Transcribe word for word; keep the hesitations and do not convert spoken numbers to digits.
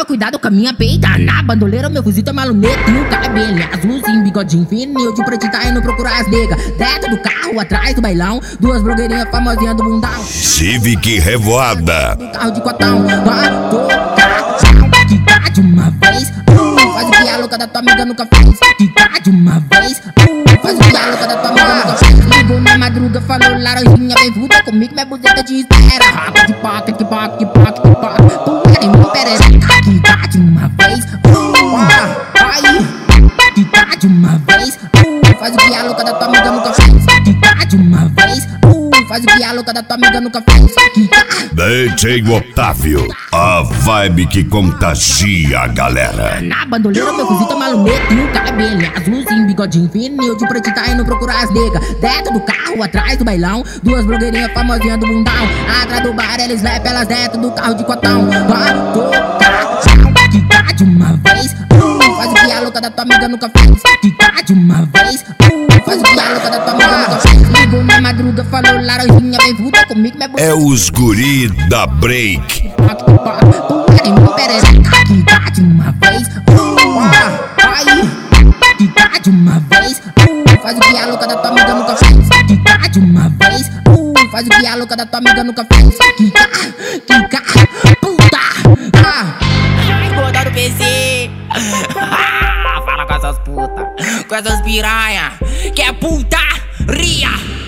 toma cuidado com a minha peita. Na bandoleira, meu fuzil tá malumeta. E o cabelo azulzinho, bigodinho fino. E eu de preto tá indo procurar as nega. Dentro do carro, atrás do bailão. Duas blogueirinhas famosinhas do mundão. Civic Revoada. Do carro de cotão. Vai tocar, quicar de uma vez. Uh, faz o que a louca da tua amiga nunca fez. Quicar de uma vez. Uh, faz o que a louca da tua amiga nunca fez. Ligou na madruga, falou laranjinha, vem vuda comigo, minha buzeta te espera. Rapa de paca, que paca, que paca, que paca. Tu quer em mim, perereca. Quicar de uma vez. Uh, vai, quicar de uma vez. Uh, faz o que a louca da tua amiga nunca fez. Quicar de uma vez. Uh, faz o que a louca da tua amiga nunca fez. Quicar. D J Otávio, a vibe que contagia a galera. Na bandoleira, meu fuzil tá malumeta. E o cabelo azulzinho, bigodinho fino. E eu de preto tá indo procurar as nega. Dentro do carro, atrás do bailão. Duas blogueirinhas famosinhas do mundão. Atrás do bar, eles slap elas dentro do carro de cotão. Vai tocar, quicar de uma vez. Uh, faz o que a louca da tua amiga nunca fez. Quicar de uma vez. Uh, faz o que a louca da tua amiga nunca fez. Ligou na madruga, falou laranjinha, vem vuda comigo, minha É os guri da Break. Tu quer em mim, perereca. Quicar de uma vez. Uh, vai, quicar de uma vez. Uh, faz o que a louca da tua amiga nunca fez. Quicar de uma vez. Uh, faz o que a louca da tua amiga nunca fez. Quicar, quicar, puta. Ah. Ai, gorda do P C. Fala com essas putas, com essas piranha, que é putaria.